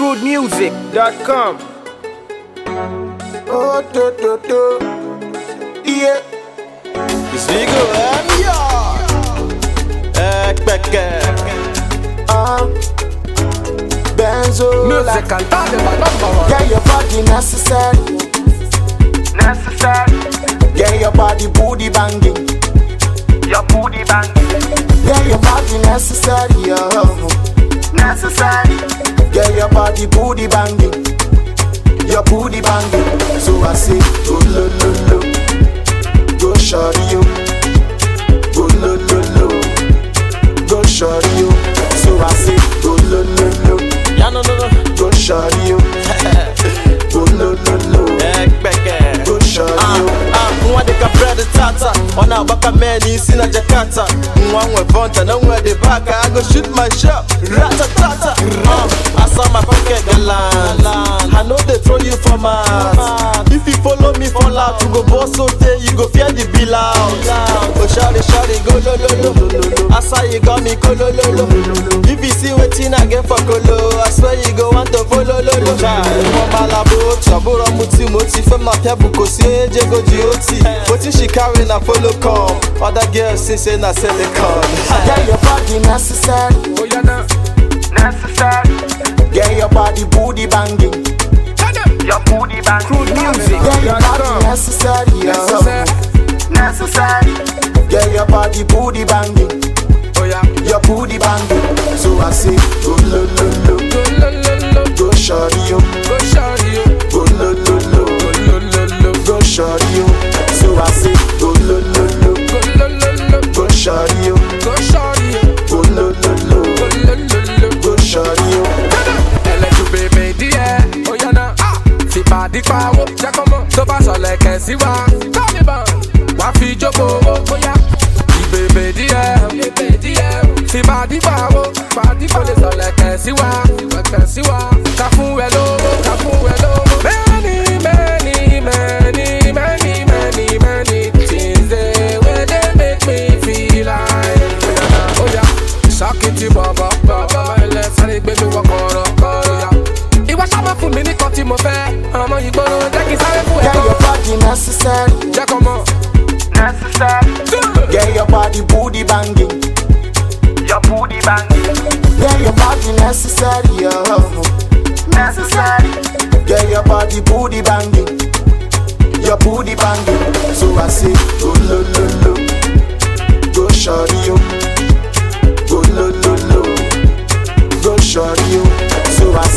crudemusic.com. Oh, yeah. It's legal, Benzo, Music and talk about number one. get your body necessary. Get your body booty banging. Your booty banging, Get your body necessary. Oh. necessary. Get your body booty banging. Your booty banging. So I say, go lo lo lo, go shorty you. Go lo lo lo, go shorty you. So I say, go lo lo lo, no. go shorty you. Go lo lo lo, go shorty you. Mwadika bread tata Ona baka meni sina Jakarta Mwanwe vonta na mwede baka I go shoot my shot Ratatata I saw my pocket galan I know they throw you for mad If you follow me fall out You go boss so day You go fear the bill out Go shawty go lo lo lo I saw you got me go lo lo lo If you see wetin I get for colo I swear you go want to follow lo lo Mwa malabo Chabura muti Fem na pia buko si eje go jioti Wetin she carry na follow come Other girls say na silicone Get your body necessary. Oh, yeah, nah. Necessary. Get your body booty banging. Your booty banging, Get your body crudemusic.com. necessary. necessary. Get your body booty banging. Oh, yeah. Your booty banging. So I say, go lo lo lo, Go lo lo lo. go shorty you. Go shawty you. Go lo lo lo, Go lo lo lo. go shorty you. So I say, go lo lo lo, Go lo lo lo. go shorty you. Go shawty you. Go lo lo lo, Go lo lo lo. go shorty you. Ẹlẹ́jú bèbè díẹ̀, ó yànnà. Fìpàdé pawó, jẹ́ kọ́ mọ́. Tó bá sọ̀lẹ̀ kẹ̀sí wa, Taliban. Wá fi jókòó owó, bóyá. Ìbèbè díẹ̀, fìpàdé pawó. Fìpàdé kò lè sọ̀lẹ̀ kẹ̀sí wa. Ká fún ẹ lówó, Many things dey wey dey make me feel like. Ó yá, ṣàkìtì bọ̀bọ̀, ẹlẹ́ sáré gbé mi wọ kọ̀rọ̀. Ìwọ sábà fún mi nìkan tí mo fẹ́. Ọmọ ìgboro jẹ́ kí n sáré fún Get ẹ̀kọ́. your body necessary. Jẹ́ kọ́ mọ̀. Necessary. Get your body booty banging. Your booty banging, Get your body necessary. necessary. Get your body booty banging. Your booty banging. So I say, go lo lo lo, go shorty you. Go lo lo lo, go shorty you. So I